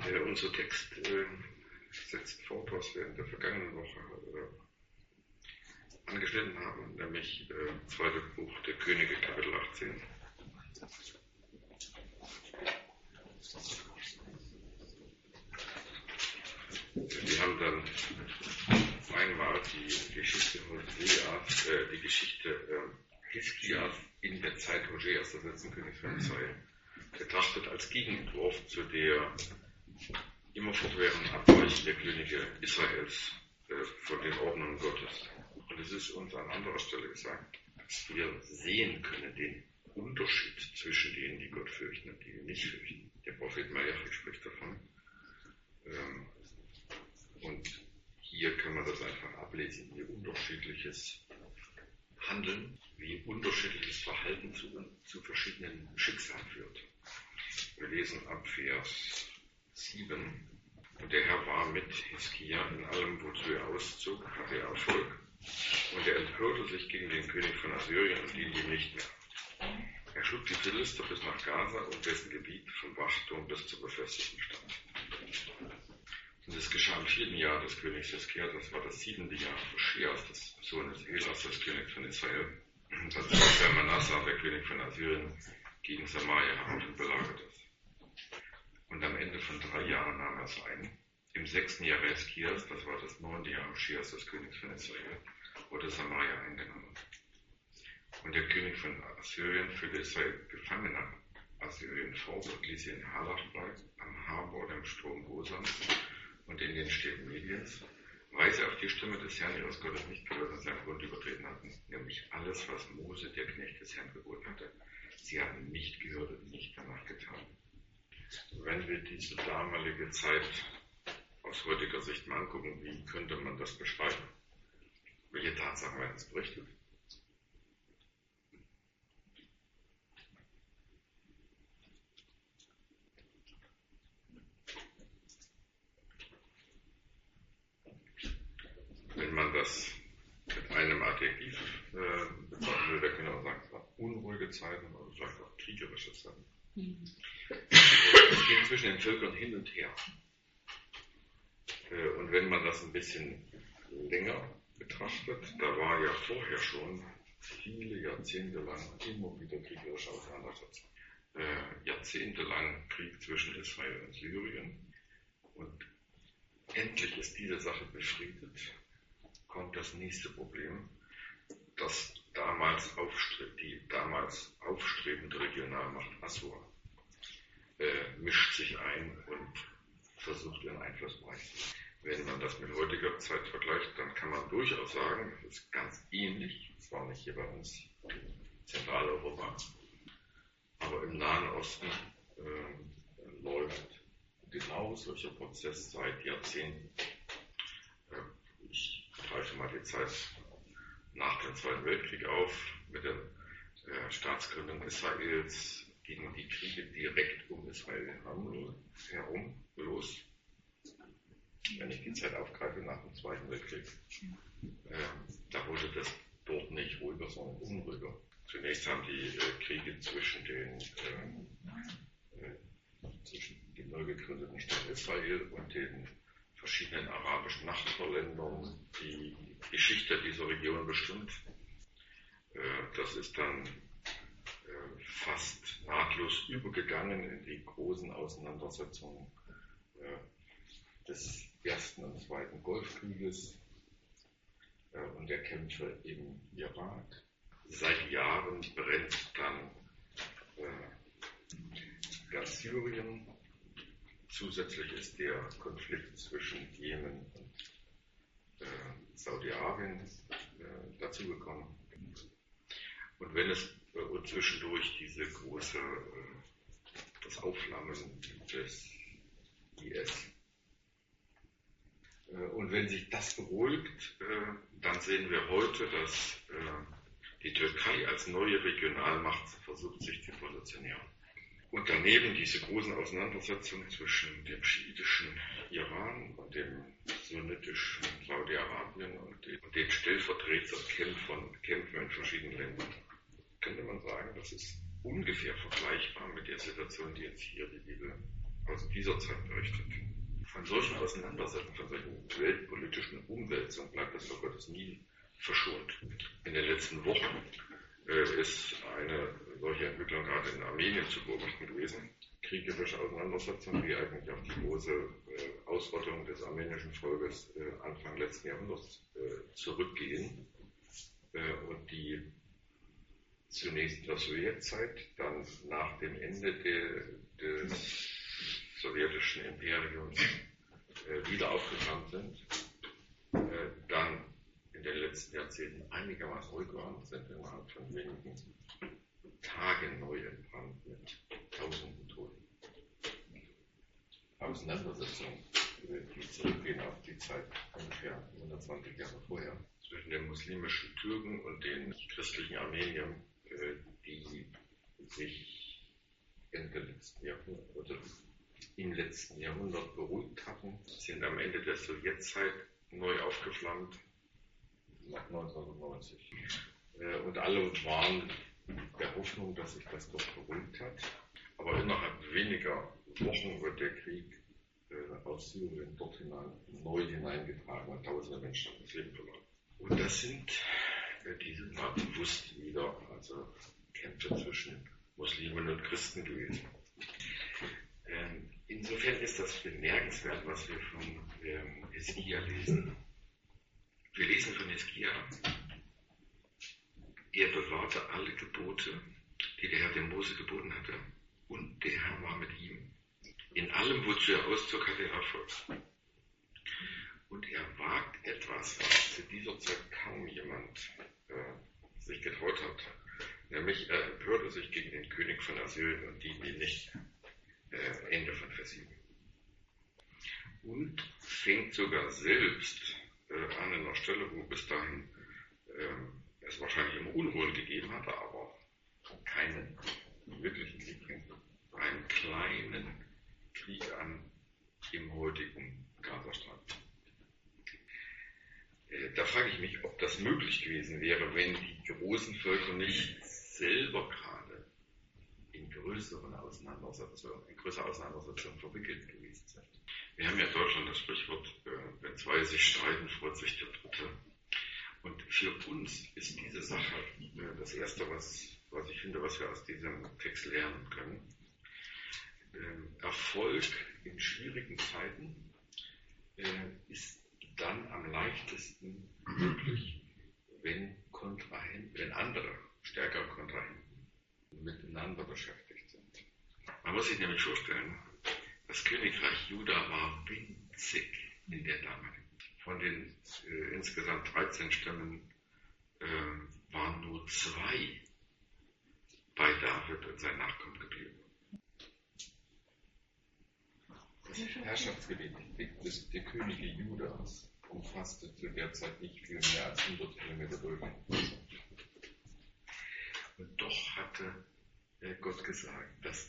Unser Text setzt fort, was wir in der vergangenen Woche angeschnitten haben, nämlich zweites Buch der Könige, Kapitel 18. Wir haben dann einmal die Geschichte Hoseas, die Geschichte Hiskias in der Zeit Hoseas, des letzten Königs von Israel, betrachtet als Gegenentwurf zu der immer fortwährenden Abweichung der Könige Israels von den Ordnungen Gottes. Und es ist uns an anderer Stelle gesagt, dass wir sehen können den Unterschied zwischen denen, die Gott fürchten und die ihn nicht fürchten. Der Prophet Malachi spricht davon. Und hier kann man das einfach ablesen, wie unterschiedliches Handeln, wie unterschiedliches Verhalten zu verschiedenen Schicksalen führt. Wir lesen ab Vers 7. Und der Herr war mit Hiskia in allem, wozu er auszog, hatte er Erfolg. Und er empörte sich gegen den König von Assyrien und diente ihm nicht mehr. Er schlug die Philister bis nach Gaza und dessen Gebiet vom Wachturm bis zur befestigten Stadt. Und es geschah im 4. Jahr des Königs Hiskia, das war das 7. Jahr Hoscheas, des Sohnes Elas, des Königs von Israel, dass der Manasseh, der König von Assyrien, gegen Samaria heran und belagert ist. Und am Ende von 3 Jahren nahm er es ein. Im 6. Jahr Hiskias, das war das 9. Jahr Hoscheas, des Königs von Israel, wurde Samaria eingenommen. Und der König von Assyrien führte Israel gefangen nach Assyrien fort und ließ sie in Halach bleiben, am Habor, dem Strom Gosans und in den Städten Mediens, weil sie auf die Stimme des Herrn ihres Gottes nicht gehört und seinen Bund übertreten hatten, nämlich alles, was Mose, der Knecht des Herrn, geboten hatte. Sie hatten nicht gehört und nicht danach getan. Wenn wir diese damalige Zeit aus heutiger Sicht mal angucken, wie könnte man das beschreiben? Welche Tatsachen werden es berichtet? Wenn man das mit einem Adjektiv bezeichnen will, dann kann man sagen, es war unruhige Zeiten oder vielleicht auch kriegerische Zeiten. Es ging zwischen den Völkern hin und her. Und wenn man das ein bisschen länger betrachtet, da war ja vorher schon viele Jahrzehnte lang immer wieder kriegerische Auseinandersetzungen. Jahrzehntelang Krieg zwischen Israel und Syrien. Und endlich ist diese Sache befriedet. Kommt das nächste Problem, dass die damals aufstrebende Regionalmacht Assur mischt sich ein und versucht ihren Einfluss bereitzen. Wenn man das mit heutiger Zeit vergleicht, dann kann man durchaus sagen, das ist ganz ähnlich, zwar nicht hier bei uns in Zentraleuropa, aber im Nahen Osten läuft genau solcher Prozess seit Jahrzehnten. Ich greife mal die Zeit nach dem Zweiten Weltkrieg auf, mit der Staatsgründung Israels gegen die Kriege direkt um Israel herum los. Wenn ich die Zeit aufgreife nach dem Zweiten Weltkrieg, da wurde das dort nicht ruhiger, sondern unruhiger. Zunächst haben die Kriege zwischen dem neu gegründeten Staat Israel und den verschiedenen arabischen Nachbarländern die Geschichte dieser Region bestimmt. Das ist dann fast nahtlos übergegangen in die großen Auseinandersetzungen des Ersten und Zweiten Golfkrieges und der Kämpfe im Irak. Seit Jahren brennt dann ganz Syrien. Zusätzlich ist der Konflikt zwischen Jemen und Saudi-Arabien dazugekommen. Und wenn es und zwischendurch das Aufflammen des IS. Und wenn sich das beruhigt, dann sehen wir heute, dass die Türkei als neue Regionalmacht versucht, sich zu positionieren. Und daneben diese großen Auseinandersetzungen zwischen dem schiitischen Iran und dem sunnitischen Saudi-Arabien und den Stellvertreterkämpfen in verschiedenen Ländern, könnte man sagen, das ist ungefähr vergleichbar mit der Situation, die jetzt hier die Bibel aus dieser Zeit berichtet. Von solchen Auseinandersetzungen, von solchen weltpolitischen Umwälzungen bleibt das Volk Gottes nie verschont. In den letzten Wochen ist eine solche Entwicklung gerade in Armenien zu beobachten gewesen. Kriegerische Auseinandersetzungen, die eigentlich auf die große Ausrottung des armenischen Volkes Anfang letzten Jahrhunderts zurückgehen und die zunächst in der Sowjetzeit, dann nach dem Ende des sowjetischen Imperiums wieder aufgeflammt sind, dann in den letzten Jahrzehnten einigermaßen ruhig waren, sind innerhalb von wenigen Tagen neu entbrannt mit tausenden Toten. Auseinandersetzungen, die zurückgehen auf die Zeit ungefähr 120 Jahre vorher, zwischen den muslimischen Türken und den christlichen Armeniern, die sich im letzten Jahrhundert beruhigt hatten, sind am Ende der Sowjetzeit neu aufgeflammt, nach 1990. Und alle waren der Hoffnung, dass sich das doch beruhigt hat. Aber innerhalb weniger Wochen wird der Krieg aus Syrien dort neu hineingetragen und tausende Menschen haben das Leben verloren. Und das sind diese mal bewusst wieder, also Kämpfe zwischen Muslimen und Christen gewesen. Insofern ist das bemerkenswert, was wir von Hiskia lesen. Wir lesen von Hiskia, er bewahrte alle Gebote, die der Herr dem Mose geboten hatte, und der Herr war mit ihm. In allem, wozu er auszog, hatte er Erfolg. Und er wagt etwas, was zu dieser Zeit kaum jemand sich getraut hat. Nämlich er empörte sich gegen den König von Assyrien und die nicht Ende von Vers 7. Und fängt sogar selbst an einer Stelle, wo bis dahin es wahrscheinlich immer Unruhen gegeben hatte, aber keinen wirklichen Krieg, einen kleinen Krieg an im heutigen Gazastreifen. Da frage ich mich, ob das möglich gewesen wäre, wenn die großen Völker nicht selber gerade in größere Auseinandersetzungen verwickelt gewesen sind. Wir haben ja in Deutschland das Sprichwort, wenn zwei sich streiten, freut sich der Dritte. Und für uns ist diese Sache das Erste, was ich finde, was wir aus diesem Text lernen können. Erfolg in schwierigen Zeiten ist dann am leichtesten möglich, wenn andere stärkere Kontrahenten miteinander beschäftigt sind. Man muss sich nämlich vorstellen, das Königreich Juda war winzig in der damaligen. Von den insgesamt 13 Stämmen waren nur 2 bei David und seinen Nachkommen geblieben. Das Herrschaftsgebiet der Könige Judas umfasste zu der Zeit nicht viel mehr als 100 Kilometer Durchmesser. Und doch hatte Gott gesagt, dass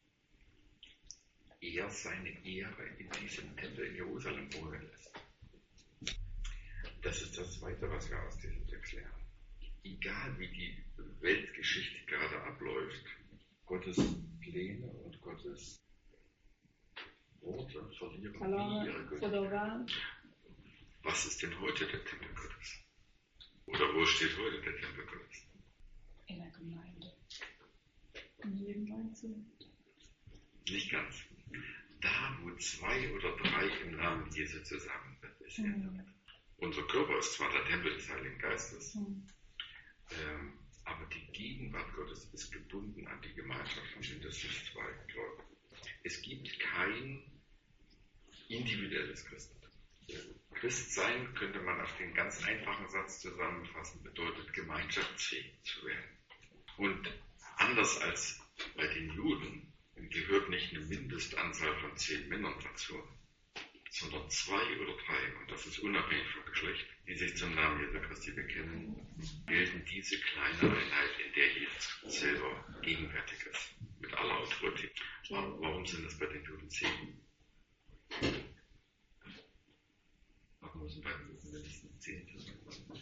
er seine Ehre in diesem Tempel in Jerusalem wohnen lässt. Das ist das Zweite, was wir aus diesem Text lernen. Egal wie die Weltgeschichte gerade abläuft, Gottes Pläne und Gottes Worte verlieren nie ihre Gültigkeit. Was ist denn heute der Tempel Gottes? Oder wo steht heute der Tempel Gottes? In der Gemeinde. In jedem Neuen. Nicht ganz. Da, wo 2 oder 3 im Namen Jesu zusammen sind, ist er. Unser Körper ist zwar der Tempel des Heiligen Geistes, aber die Gegenwart Gottes ist gebunden an die Gemeinschaft von mindestens 2 Gläubigen. Es gibt kein individuelles Christentum. Christsein könnte man auf den ganz einfachen Satz zusammenfassen, bedeutet gemeinschaftsfähig zu werden. Und anders als bei den Juden gehört nicht eine Mindestanzahl von 10 Männern dazu, sondern 2 oder 3, und das ist unabhängig vom Geschlecht, die sich zum Namen Jesu Christi bekennen, bilden diese kleine Einheit, in der Jesus selber gegenwärtig ist, mit aller Autorität. Warum sind das bei den Juden 10? Warum müssen bei den Juden mindestens 10 sein?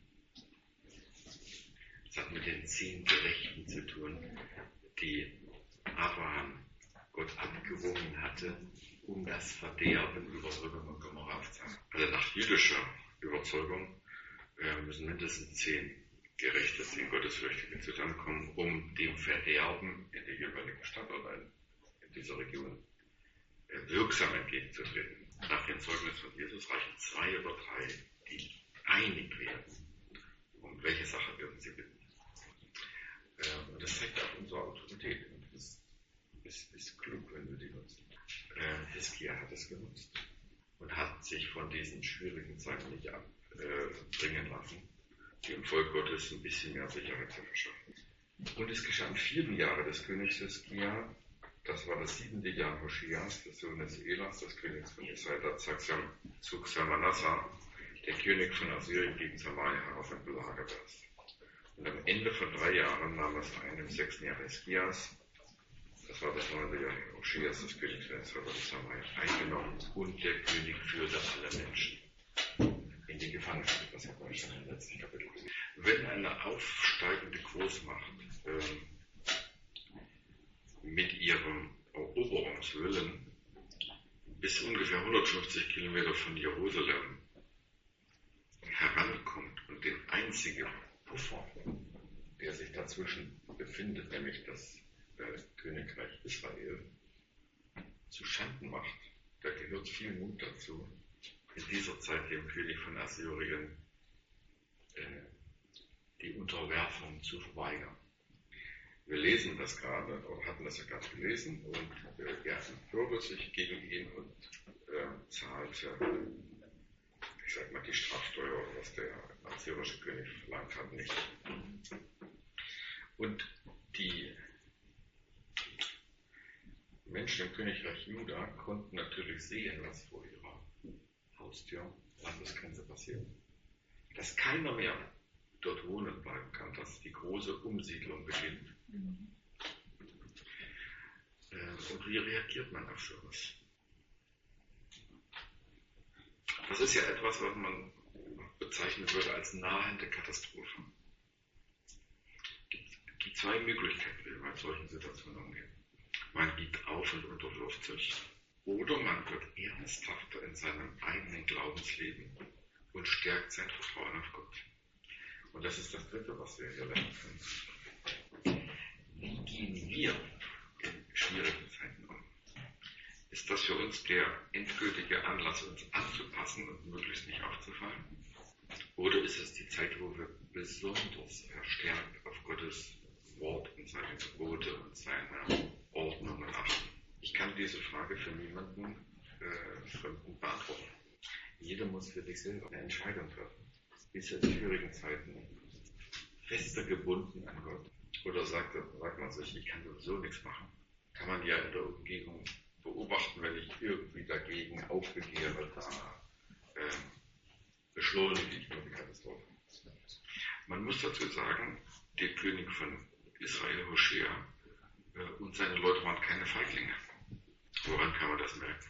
Das hat mit den 10 Gerechten zu tun, die Abraham Gott abgab gerungen hatte, um das Verderben über Sodom und Gomorra aufzuhalten. Also nach jüdischer Überzeugung müssen mindestens 10 Gerechte, 10 Gottesfürchtige zusammenkommen, um dem Verderben in der jeweiligen Stadt oder in dieser Region wirksam entgegenzutreten. Nach dem Zeugnis von Jesus reichen 2 oder 3, die einig werden. Um welche Sache dürfen sie bitten? Und das zeigt auch unsere Autorität. Und das ist klug, wenn wir die nutzen. Hiskia hat es genutzt und hat sich von diesen schwierigen Zeiten nicht abbringen lassen, dem Volk Gottes ein bisschen mehr Sicherheit zu verschaffen. Und es geschah im 4. Jahre des Königs Hiskia, das war das 7. Jahr Hoschias, des Sohnes Elas, des Königs von Israel, da zog Salmanassar, der König von Assyrien, gegen Samaria herauf und belagerte es. Und am Ende von 3 Jahren nahm es ein, im 6. Jahr Hiskias, das war das 9. Jahr Hoschias, des Königs von Israel, wurde Samaria eingenommen und der König führte alle Menschen in die Gefangenschaft. Das hat man schon im letzten Kapitel gesehen. Wenn eine aufsteigende Großmacht mit ihrem Eroberungswillen bis ungefähr 150 Kilometer von Jerusalem herankommt und den einzigen Puffer, der sich dazwischen befindet, nämlich das Königreich Israel, zu Schanden macht, da gehört viel Mut dazu, in dieser Zeit dem König von Assyrien die Unterwerfung zu verweigern. Wir lesen das gerade, oder hatten das ja gerade gelesen, und er empörte sich gegen ihn und zahlte, ich sag mal, die Strafsteuer, oder was der assyrische König verlangt hat, nicht. Und die Menschen im Königreich Juda konnten natürlich sehen, was vor ihrer Haustür, Landesgrenze passiert. Dass keiner mehr dort wohnen bleiben kann, dass die große Umsiedlung beginnt. Und wie reagiert man auf sowas? Das ist ja etwas, was man bezeichnen würde als nahende Katastrophe. Es gibt 2 Möglichkeiten, wie man in solchen Situationen umgeht. Man gibt auf und unterwirft sich. Oder man wird ernsthafter in seinem eigenen Glaubensleben und stärkt sein Vertrauen auf Gott. Und das ist das Dritte, was wir hier lernen können. Wie gehen wir in schwierigen Zeiten um? Ist das für uns der endgültige Anlass, uns anzupassen und möglichst nicht aufzufallen? Oder ist es die Zeit, wo wir besonders verstärkt auf Gottes Wort und seine Gebote und seine Ordnungen achten? Ich kann diese Frage für niemanden Fremden beantworten. Jeder muss für sich selber eine Entscheidung treffen. Ist er in schwierigen Zeiten fester gebunden an Gott? Oder sagt man sich, ich kann sowieso nichts machen? Kann man ja in der Umgebung beobachten, wenn ich irgendwie dagegen aufbegehre, da beschleunige ich nur die Katastrophe. Man muss dazu sagen, der König von Israel, Hoshea, und seine Leute waren keine Feiglinge. Woran kann man das merken?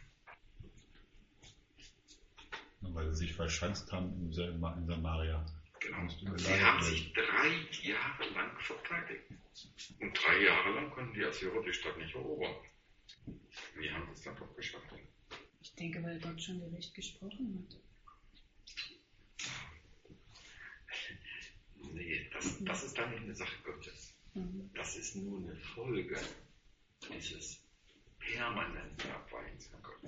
Weil sie sich verschanzt haben in Samaria. Genau. Sie haben sich 3 Jahre lang verteidigt. Und 3 Jahre lang konnten die Assyrer die Stadt nicht erobern. Wie haben sie es dann doch geschafft? Ich denke, weil Gott schon Gericht gesprochen hat. Nee, das ist dann nicht eine Sache Gottes. Das ist nur eine Folge dieses permanenten Abweichens von Gott.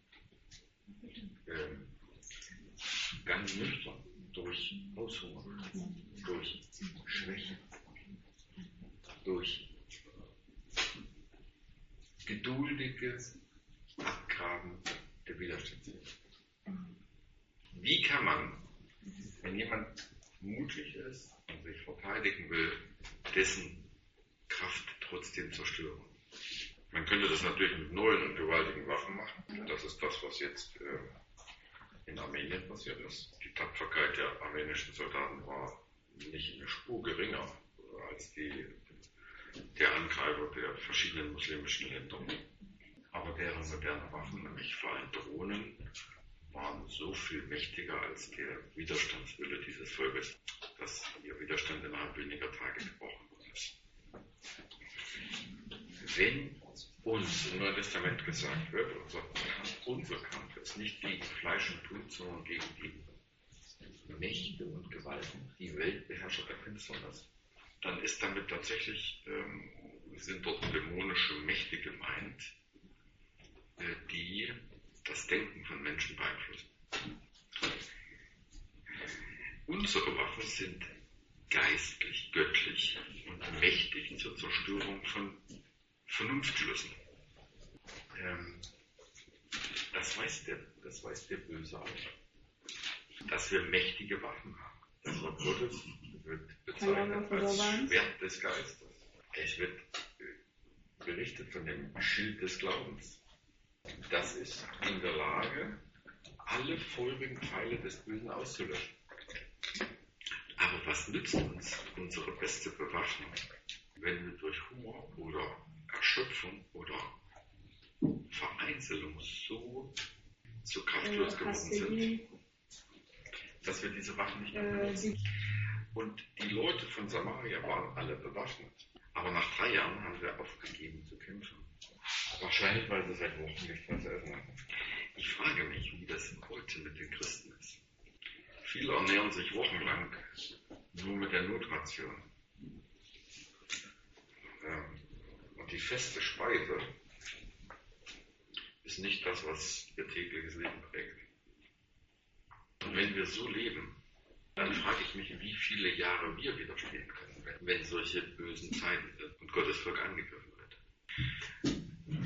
Ganz nüchtern, durch Aushungern, durch Schwäche, durch geduldiges Abgraben der Widerstandsfähigkeit. Wie kann man, wenn jemand mutig ist und sich verteidigen will, dessen Kraft trotzdem zerstören? Man könnte das natürlich mit neuen und gewaltigen Waffen machen. Das ist das, was jetzt in Armenien passiert ist. Die Tapferkeit der armenischen Soldaten war nicht eine Spur geringer als der Angreifer der verschiedenen muslimischen Länder. Aber deren moderne Waffen, nämlich vor allem Drohnen, waren so viel mächtiger als der Widerstandswille dieses Volkes, dass ihr Widerstand innerhalb weniger Tage gebrochen worden ist. Wenn uns im Neuen Testament gesagt wird, unser Kampf ist nicht gegen Fleisch und Blut, sondern gegen die Mächte und Gewalten, die Weltbeherrscher der Finsternis, dann ist damit tatsächlich, sind dort dämonische Mächte gemeint, die das Denken von Menschen beeinflussen. Unsere Waffen sind geistlich, göttlich und mächtig zur Zerstörung von Vernunftschlüssen. Das weiß der Böse auch. Dass wir mächtige Waffen haben. Das Wort Gottes wird bezeichnet als Schwert des Geistes. Es wird berichtet von dem Schild des Glaubens. Das ist in der Lage, alle feurigen Pfeile des Bösen auszulöschen. Aber was nützt uns unsere beste Bewaffnung, wenn wir durch Hunger oder Erschöpfung oder Vereinzelung so kraftlos geworden sind, dass wir diese Waffen nicht mehr benutzen? Und die Leute von Samaria waren alle bewaffnet. Aber nach 3 Jahren haben sie aufgegeben zu kämpfen. Wahrscheinlich, weil sie seit Wochen nicht mehr zu essen hatten. Ich frage mich, wie das heute mit den Christen ist. Viele ernähren sich wochenlang nur mit der Notration. Und die feste Speise ist nicht das, was ihr tägliches Leben prägt. Und wenn wir so leben, dann frage ich mich, wie viele Jahre wir widerstehen können, wenn solche bösen Zeiten sind und Gottes Volk angegriffen wird.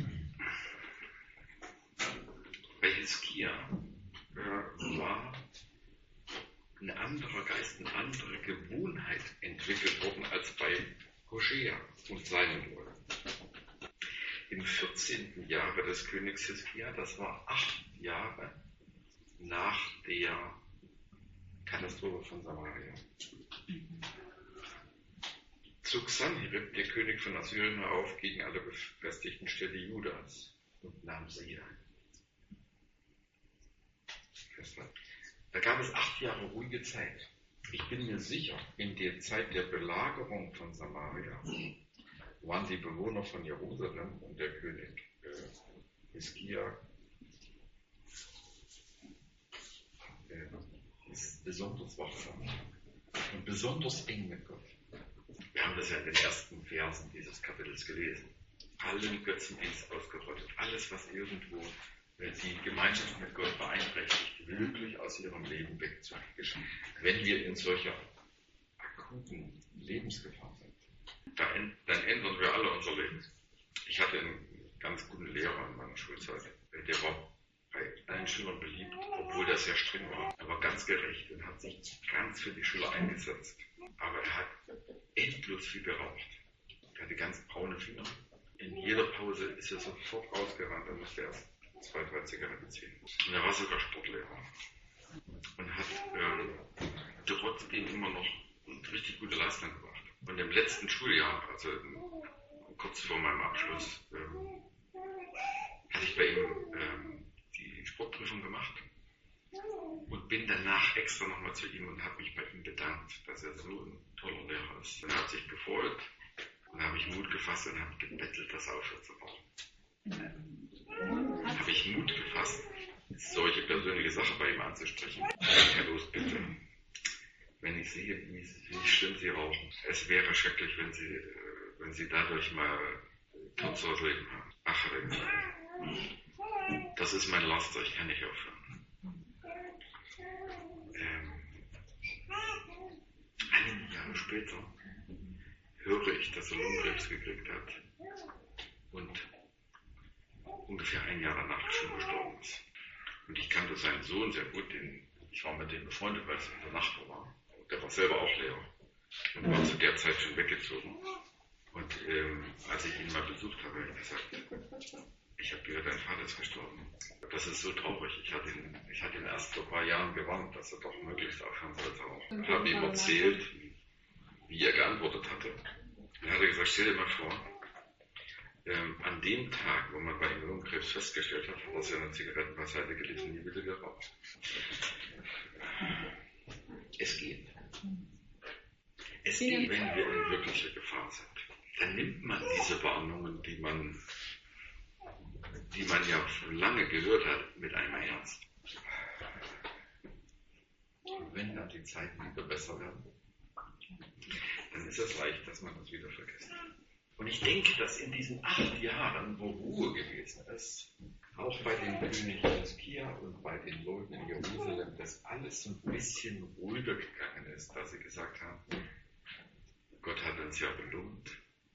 Bei Hiskia war ein anderer Geist, eine andere Gewohnheit entwickelt worden als bei Hosea und seinem Volk. Im 14. Jahre des Königs Hiskia, das war 8 Jahre nach der Katastrophe von Samaria, zog Sanherib, der König von Assyrien, auf gegen alle befestigten Städte Judas und nahm sie ein. Da gab es 8 Jahre ruhige Zeit. Ich bin mir sicher, in der Zeit der Belagerung von Samaria waren die Bewohner von Jerusalem und der König Hiskia ist besonders wachsam und besonders eng mit Gott. Wir haben das ja in den ersten Versen dieses Kapitels gelesen. Allen Götzendienst ausgerottet, alles, was irgendwo die Gemeinschaft mit Gott beeinträchtigt, wirklich aus ihrem Leben wegzuwischen. Wenn wir in solcher akuten Lebensgefahr sind, dann ändern wir alle unser Leben. Ich hatte einen ganz guten Lehrer in meiner Schulzeit, der war bei allen Schülern beliebt, obwohl der sehr streng war. Er war ganz gerecht und hat sich ganz für die Schüler eingesetzt. Aber er hat endlos viel geraucht. Er hatte ganz braune Finger. In jeder Pause ist er sofort rausgerannt, dann musste er erst 2, 3 Zigaretten ziehen. Und er war sogar Sportlehrer und hat trotzdem immer noch eine richtig gute Leistung gebracht. Und im letzten Schuljahr, also kurz vor meinem Abschluss, hatte ich bei ihm die Sportprüfung gemacht und bin danach extra nochmal zu ihm und habe mich bei ihm bedankt, dass er so ein toller Lehrer ist. Und er hat sich gefreut und da habe ich Mut gefasst und habe gebettelt, dass er aufhört zu rauchen. Habe ich Mut gefasst, solche persönliche Sachen bei ihm anzusprechen. Herr Los, bitte, wenn ich sehe, wie schlimm Sie rauchen, es wäre schrecklich, wenn Sie dadurch mal kürzeres Leben haben. Ach, hat er gesagt, das ist mein Laster, ich kann nicht aufhören. Einige Jahre später höre ich, dass er Lungenkrebs gekriegt hat und ungefähr 1 Jahr danach schon gestorben ist. Und ich kannte seinen Sohn sehr gut, ich war mit dem befreundet, weil es der Nachbar war. Der war selber auch Lehrer und war zu der Zeit schon weggezogen. Und als ich ihn mal besucht habe, habe ich gesagt, ich habe gehört, dein Vater ist gestorben. Das ist so traurig. Ich hatte ihn erst vor ein paar Jahren gewarnt, dass er doch möglichst aufhören sollte auch. Ich habe ihm erzählt, wie er geantwortet hatte. Dann hat er gesagt, stell dir mal vor, an dem Tag, wo man bei ihm Lungenkrebs festgestellt hat, hat er seine Zigaretten beiseite gelegt und nie wieder geraucht. Es geht. Es geht, wenn wir in wirklicher Gefahr sind. Dann nimmt man diese Warnungen, die man die man ja schon lange gehört hat, mit einem Herz. Und wenn dann die Zeiten wieder besser werden, dann ist es leicht, dass man das wieder vergisst. Und ich denke, dass in diesen 8 Jahren, wo Ruhe gewesen ist, auch bei den Königen Hiskia und bei den Leuten in Jerusalem, dass alles ein bisschen ruhiger gegangen ist, dass sie gesagt haben, Gott hat uns ja belohnt.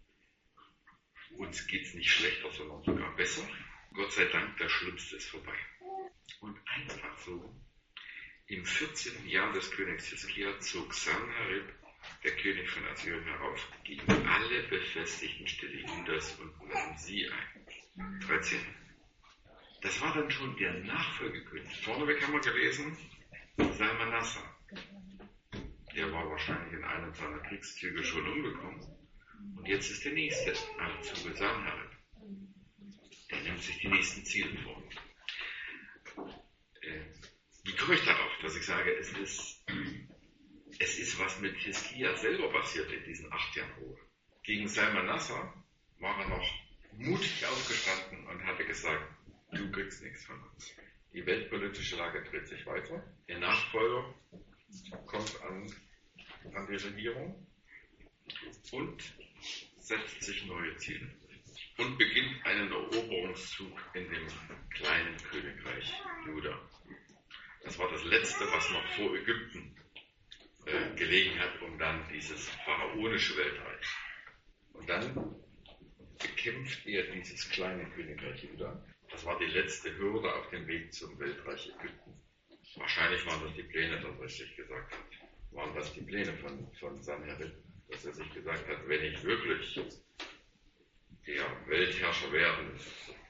Uns geht es nicht schlechter, sondern sogar besser. Gott sei Dank, das Schlimmste ist vorbei. Und einfach so, im 14. Jahr des Königs Hiskia zog Sanherib, der König von Assyrien, herauf gegen alle befestigten Städte Judas und nahm sie ein. 13. Das war dann schon der Nachfolgekönig. Vorneweg haben wir gelesen, Salmanassar. Der war wahrscheinlich in einem seiner Kriegszüge schon umgekommen. Und jetzt ist der nächste am Zuge Sanherib. Der nimmt sich die nächsten Ziele vor. Wie komme ich darauf, dass ich sage, es ist was mit Hiskia selber passiert in diesen 8 Jahren Ruhe. Gegen Salmanassar war er noch mutig aufgestanden und hatte gesagt, du kriegst nichts von uns. Die weltpolitische Lage dreht sich weiter. Der Nachfolger kommt an die Regierung und setzt sich neue Ziele und beginnt einen Eroberungszug in dem kleinen Königreich Juda. Das war das Letzte, was noch vor Ägypten gelegen hat, um dann dieses pharaonische Weltreich. Und dann bekämpft er dieses kleine Königreich Juda. Das war die letzte Hürde auf dem Weg zum Weltreich Ägypten. Wahrscheinlich waren das die Pläne, das richtig gesagt hat. Waren das die Pläne von Sanherib, dass er sich gesagt hat, wenn ich wirklich der Weltherrscher werden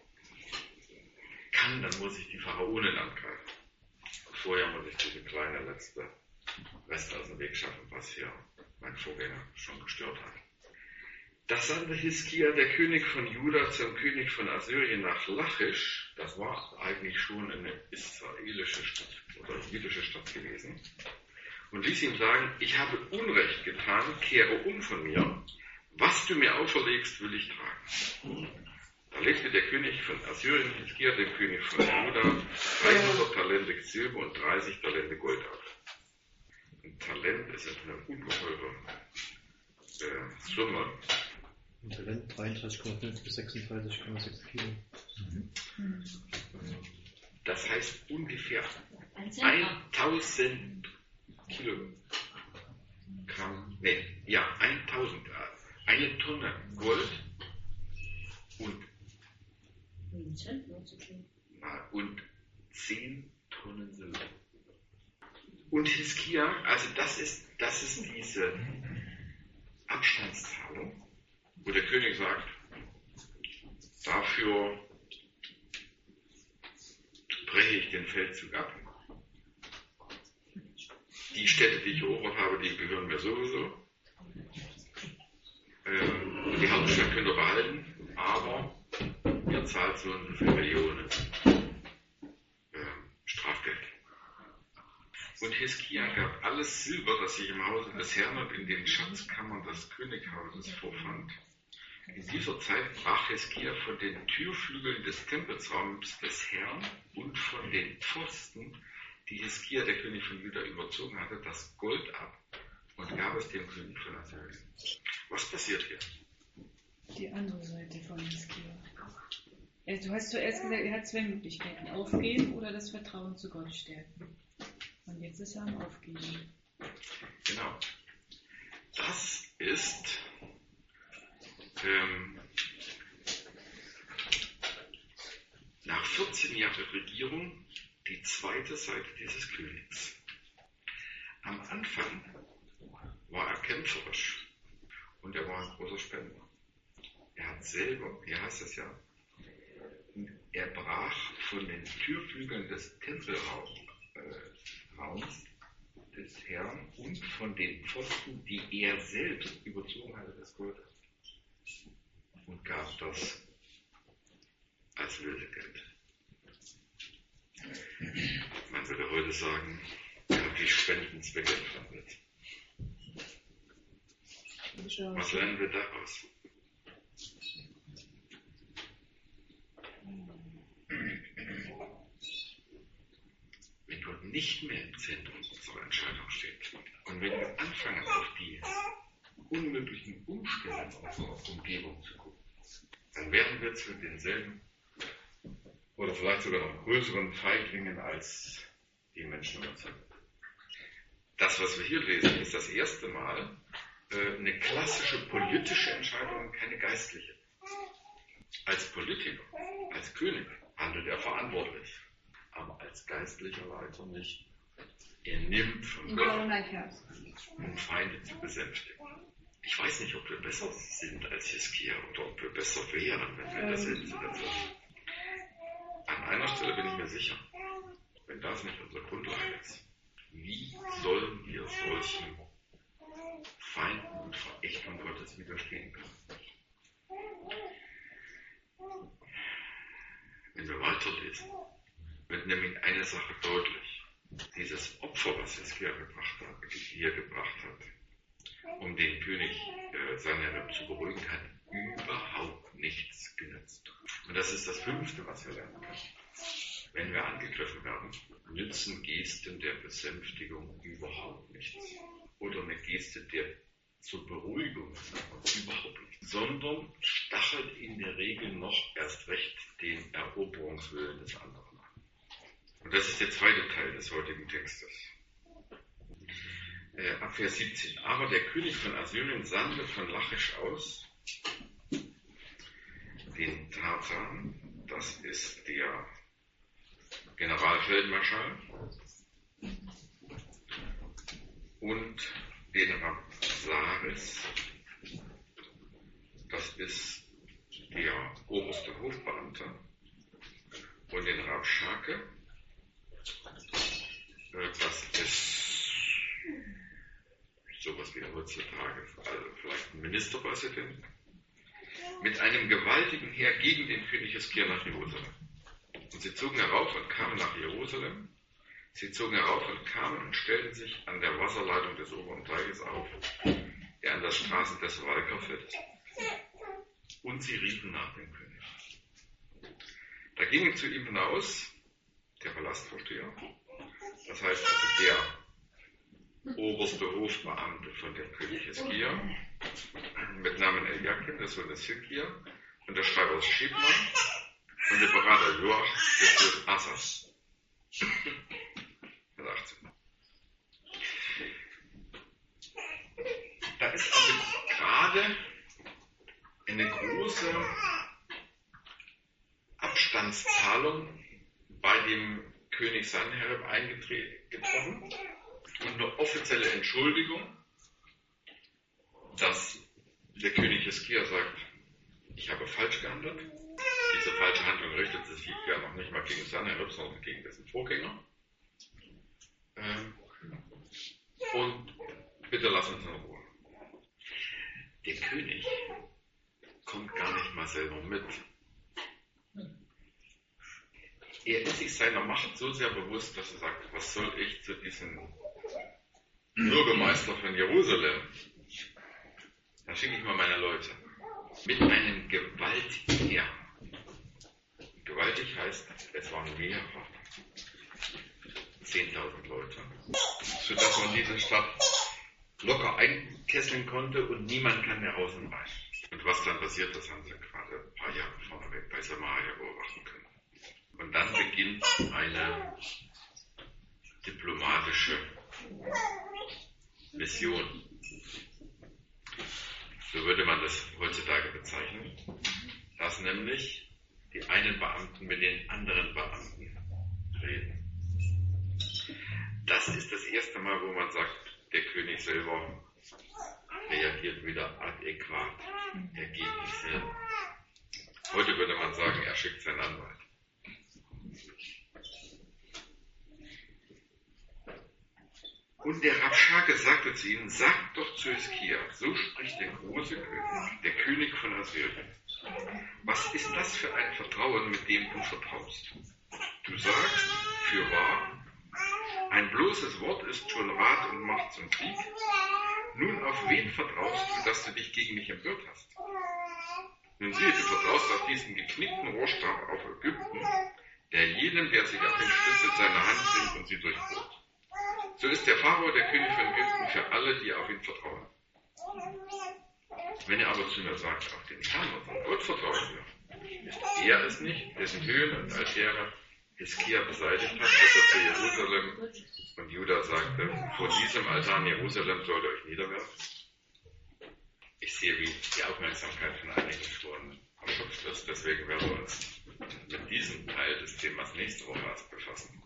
kann, dann muss ich die Pharaonen angreifen. Vorher muss ich diese kleine letzte Rest aus dem Weg schaffen, was hier mein Vorgänger schon gestört hat. Das sandte Hiskia, der König von Juda, zum König von Assyrien nach Lachisch. Das war eigentlich schon eine israelische Stadt oder jüdische Stadt gewesen. Und ließ ihm sagen, ich habe Unrecht getan, kehre um von mir. Was du mir auferlegst, will ich tragen. Da legte der König von Assyrien Hiskia, dem König von Juda, 300 Talente Silber und 30 Talente Gold auf. Ein Talent ist eine ungeheure Summe. Ein Talent 33,5 bis 36,6 Kilo. Das heißt ungefähr 1000 Kilogramm, 1000, eine Tonne Gold und 10 Tonnen Silber. Und Hiskia, also das ist diese Abstandszahlung, wo der König sagt, dafür breche ich den Feldzug ab. Die Städte, die ich erobert habe, die gehören mir sowieso. Die Hauptstadt könnt ihr behalten, aber ihr zahlt so und so viele Millionen Strafgeld. Und Hiskia gab alles Silber, das sich im Hause des Herrn und in den Schatzkammern des Könighauses vorfand. In dieser Zeit brach Hiskia von den Türflügeln des Tempelsraums des Herrn und von den Pfosten, die Hiskia, der König von Juda, überzogen hatte, das Gold ab und gab es dem König von Assyrien. Was passiert hier? Die andere Seite von Hiskia. Du hast zuerst gesagt, er hat 2 Möglichkeiten. Aufgeben oder das Vertrauen zu Gott stärken. Und jetzt ist er am Aufgeben. Genau. Das ist nach 14 Jahren Regierung die zweite Seite dieses Königs. Am Anfang war er kämpferisch und er war ein großer Spender. Er hat selber, hier heißt es ja, er brach von den Türflügeln des Tempelraums des Herrn und von den Pfosten, die er selbst überzogen hatte, das Gold, und gab das als Lösegeld. Man würde heute sagen, er hat die Spendenzwecke entfaltet. Was lernen wir daraus? nicht mehr im Zentrum unserer Entscheidung steht. Und wenn wir anfangen, auf die unmöglichen Umstände unserer Umgebung zu gucken, dann werden wir zu denselben oder vielleicht sogar noch größeren Feiglingen als die Menschen um uns herum. Das, was wir hier lesen, ist das erste Mal eine klassische politische Entscheidung und keine geistliche. Als Politiker, als König handelt er verantwortlich, aber als geistlicher Leiter nicht. Er nimmt von Gott, um Feinde zu besänftigen. Ich weiß nicht, ob wir besser sind als Hiskia oder ob wir besser wären, wenn wir in derselben Situation sind. An einer Stelle bin ich mir sicher, wenn das nicht unsere Grundlage ist, wie sollen wir solchen Feinden und Verächtung Gottes widerstehen können? Wenn wir weiterlesen, wird nämlich eine Sache deutlich. Dieses Opfer, was Hiskia gebracht hat, um den König Sanherib zu beruhigen, hat überhaupt nichts genützt. Und das ist das 5., was wir lernen können. Wenn wir angegriffen werden, nützen Gesten der Besänftigung überhaupt nichts. Oder eine Geste der zur Beruhigung überhaupt nichts. Sondern stachelt in der Regel noch erst recht den Eroberungswillen des anderen an. Und das ist der zweite Teil des heutigen Textes. Ab Vers 17. Aber der König von Assyrien sandte von Lachisch aus den Tartan, das ist der Generalfeldmarschall, und den Rabsaris, das ist der oberste Hofbeamte, und den Rabschake, das ist sowas wie heutzutage, also vielleicht ein Ministerpräsident, mit einem gewaltigen Heer gegen den König Hiskia nach Jerusalem. Und sie zogen herauf und kamen nach Jerusalem. Sie zogen herauf und kamen und stellten sich an der Wasserleitung des oberen Teiches auf, der an der Straße des Walkerfeld ist. Und sie riefen nach dem König. Da gingen zu ihm hinaus der Palastvorsteher, das heißt also der oberste Hofbeamte von dem König Hiskia, mit Namen Eliakim, der Sohn des Hilkia, und der Schreiber Schebna, und der Berater Joach, der Fürst Asas. Vers 18. Da ist also gerade eine große Abstandszahlung bei dem König Sanherib eingetroffen und eine offizielle Entschuldigung, dass der König Hiskia sagt, ich habe falsch gehandelt. Diese falsche Handlung richtet sich ja noch nicht mal gegen Sanherib, sondern gegen dessen Vorgänger. Und bitte lass uns in Ruhe. Der König kommt gar nicht mal selber mit. Er ist sich seiner Macht so sehr bewusst, dass er sagt, was soll ich zu diesem Bürgermeister von Jerusalem? Da schicke ich mal meine Leute. Mit einem gewaltigen Heer. Gewaltig heißt, es waren mehrere. 10.000 Leute. Sodass man diese Stadt locker einkesseln konnte und niemand kann mehr raus und rein. Und was dann passiert, das haben Sie gerade ein paar Jahre vorneweg bei Samaria beobachten können. Und dann beginnt eine diplomatische Mission. So würde man das heutzutage bezeichnen, dass nämlich die einen Beamten mit den anderen Beamten reden. Das ist das erste Mal, wo man sagt, der König selber reagiert wieder adäquat. Er geht nicht selber. Heute würde man sagen, er schickt seinen Anwalt. Und der Rabschake sagte zu ihnen, sagt doch zu Hiskia, so spricht der große König, der König von Assyrien. Was ist das für ein Vertrauen, mit dem du vertraust? Du sagst, fürwahr, ein bloßes Wort ist schon Rat und Macht zum Krieg. Nun, auf wen vertraust du, dass du dich gegen mich empört hast? Nun siehe, du vertraust auf diesen geknickten Rohrstab auf Ägypten, der jedem, der sich auf den Spitze seiner Hand nimmt und sie durchbohrt. So ist der Pharao der König von Ägypten für alle, die auf ihn vertrauen. Wenn ihr aber zu mir sagt, auf den Herrn, unseren Gott vertrauen wir, ist er es nicht, dessen Höhen und Altäre Hiskia beseitigt hat, als er zu Jerusalem und Juda sagte, vor diesem Altar in Jerusalem sollt ihr euch niederwerfen. Ich sehe, wie die Aufmerksamkeit von einigen schon am Kopf ist, deswegen werden wir uns mit diesem Teil des Themas nächste Woche erst befassen.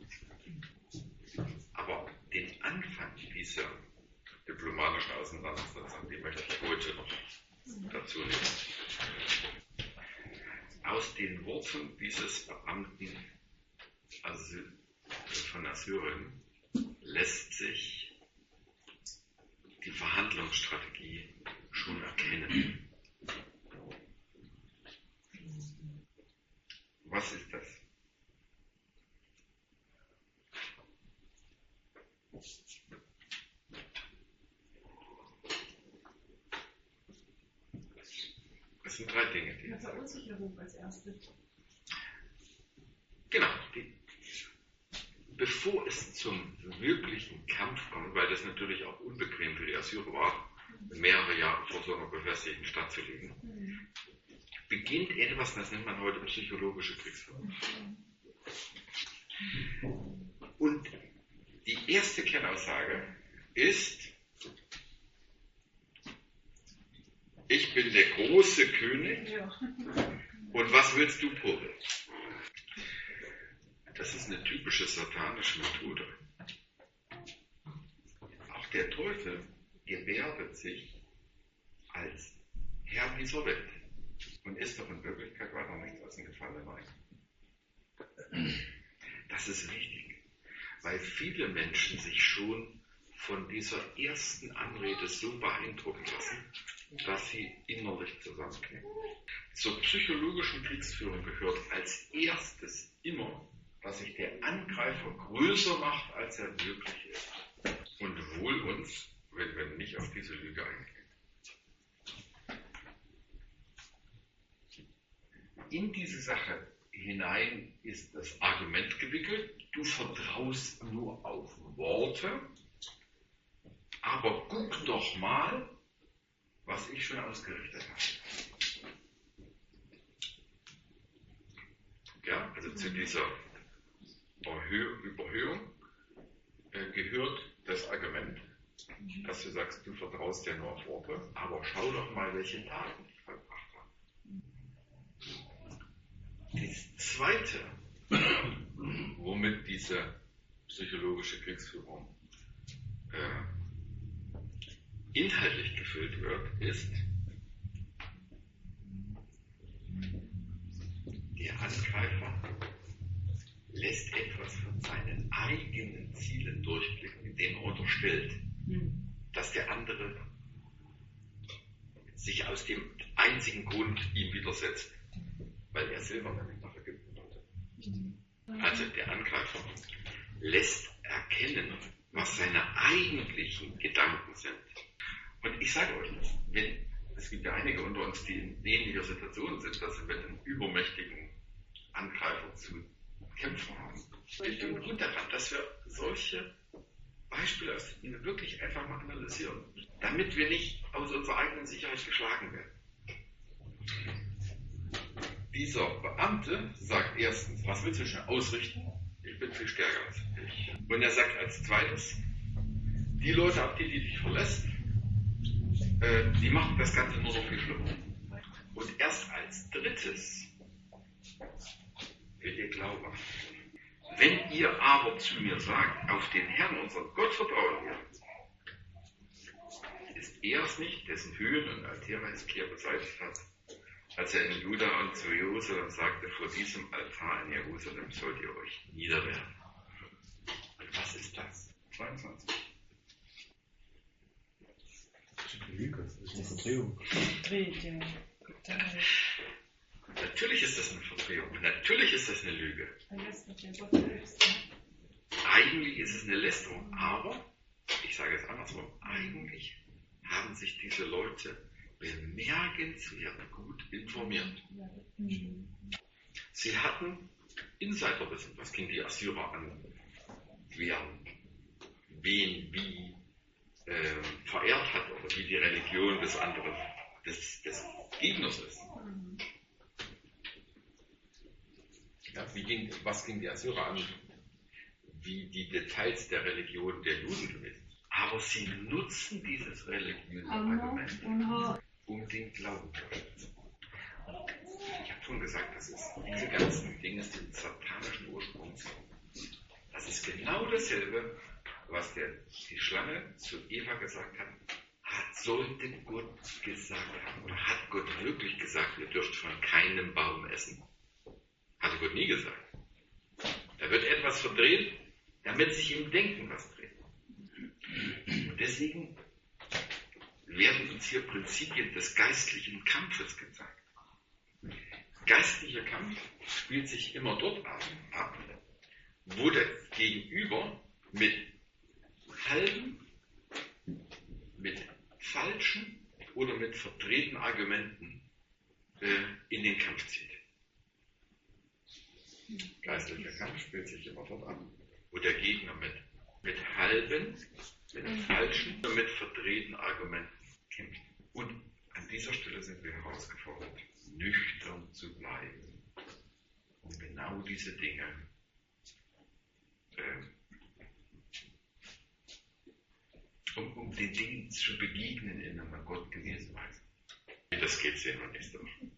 Aber den Anfang dieser diplomatischen Auseinandersetzung, die möchte ich heute noch dazu nehmen. Aus den Worten dieses Beamten von Assyrien lässt sich die Verhandlungsstrategie schon erkennen. Was ist das? Das sind drei Dinge. Eine Verunsicherung als erstes. Genau. Bevor es zum wirklichen Kampf kommt, weil das natürlich auch unbequem für die Assyrer war, mehrere Jahre vor so einer befestigten Stadt zu liegen, beginnt etwas, das nennt man heute psychologische Kriegsführung. Und die erste Kernaussage ist, ich bin der große König und was willst du, Pole? Das ist eine typische satanische Methode. Auch der Teufel gebärdet sich als Herr dieser Welt und ist doch in Wirklichkeit weiter nichts als ein gefallener Engel. Das ist wichtig, weil viele Menschen sich schon von dieser ersten Anrede so beeindrucken lassen, dass sie innerlich zusammenknicken. Zur psychologischen Kriegsführung gehört als erstes immer, dass sich der Angreifer größer macht, als er wirklich ist. Und wohl uns, wenn wir nicht auf diese Lüge eingehen. In diese Sache hinein ist das Argument gewickelt, du vertraust nur auf Worte, aber guck doch mal, was ich schon ausgerichtet habe. Ja, also zu dieser Überhöhung gehört das Argument, dass du sagst, du vertraust ja nur auf Worte, aber schau doch mal, welche Taten ich vollbracht habe. Das Zweite, womit diese psychologische Kriegsführung inhaltlich gefüllt wird, ist, der Angreifer lässt etwas von seinen eigenen Zielen durchblicken, indem er unterstellt, dass der andere sich aus dem einzigen Grund ihm widersetzt, weil er selber nämlich nach Ägypten wollte. Also der Angreifer lässt erkennen, was seine eigentlichen Gedanken sind. Und ich sage euch das, es gibt ja einige unter uns, die in ähnlicher Situation sind, dass sie mit einem übermächtigen Angreifer zu kämpfen haben. Ich bin gut daran, dass wir solche Beispiele aus der Bibel wirklich einfach mal analysieren, damit wir nicht aus unserer eigenen Sicherheit geschlagen werden. Dieser Beamte sagt erstens, was willst du schon ausrichten? Ich bin viel stärker als ich. Und er sagt als zweites, die Leute, auf die dich verlässt, die machen das Ganze nur noch viel schlimmer. Und erst als drittes wird ihr Glaube. Wenn ihr aber zu mir sagt, auf den Herrn, unseren Gott, vertrauen wir, ist er es nicht, dessen Höhen und Altäre Hiskia beseitigt hat, als er in Juda und zu Jerusalem sagte, vor diesem Altar in Jerusalem sollt ihr euch niederwerfen. Und was ist das? 22. Das ist eine Lüge, das ist eine Verdrehung. Verdreht, ja. Total. Natürlich ist das eine Verdrehung, natürlich ist das eine Lüge. Verlässt der Gott selbst. Eigentlich ist es eine Lästerung, aber, ich sage es andersrum, eigentlich haben sich diese Leute bemerkenswert gut informiert. Sie hatten Insiderwissen, was ging die Assyrer an, wen wie verehrt hat oder wie die Religion des anderen, des Gegners ist. Ja, was ging die Assyrer an, wie die Details der Religion der Juden gewesen sind. Aber sie nutzen dieses religiöse Argument, um den Glauben zu schützen. Ich habe schon gesagt, diese ganzen Dinge sind satanischen Ursprungs. Das ist genau dasselbe, was die Schlange zu Eva gesagt hat. Sollte Gott gesagt haben, oder hat Gott wirklich gesagt, ihr dürft von keinem Baum essen? Hatte Gott nie gesagt. Da wird etwas verdreht, damit sich im Denken was dreht. Und deswegen werden uns hier Prinzipien des geistlichen Kampfes gezeigt. Geistlicher Kampf spielt sich immer dort ab, wo der Gegenüber mit halben, mit falschen oder mit verdrehten Argumenten in den Kampf zieht. Geistlicher Kampf spielt sich immer dort ab, wo der Gegner mit halben, mit falschen oder mit verdrehten Argumenten kämpft. Und an dieser Stelle sind wir herausgefordert, nüchtern zu bleiben, um genau diese Dinge um den Dingen zu begegnen in einer gottgemäßen Weise. Das geht sehen wir nächste Woche.